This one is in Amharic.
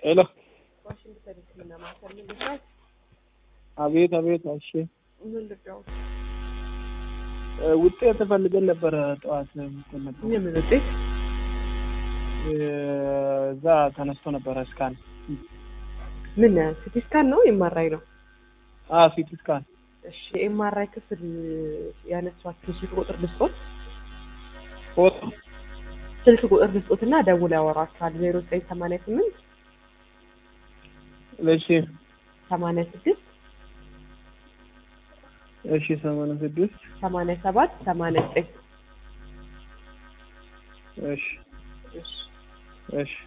ሄሎ ዋሽንግተን ህክምና ማዕከል ምን ልትለው? አቤት አቤት። እሺ ምን ልትለው? ውጤት ፈልገን ነበር ጠዋት እንትን ነበር። ምን ውጤት? እዛ ተነስቶ ነበር ስካን። ምን ሲቲ ስካን ነው ኤምአርአይ ነው? ሲቲ ስካን። እሺ ኤምአርአይ ክፍል ያነሷችሁ ስልክ ቁጥር ልስጦት? ፎቶ ስልክ ቁጥር ልስጦትና ደውለው ያወራችኋል። 0988 እሺ 86 እሺ 86 87 89 እሺ እሺ እሺ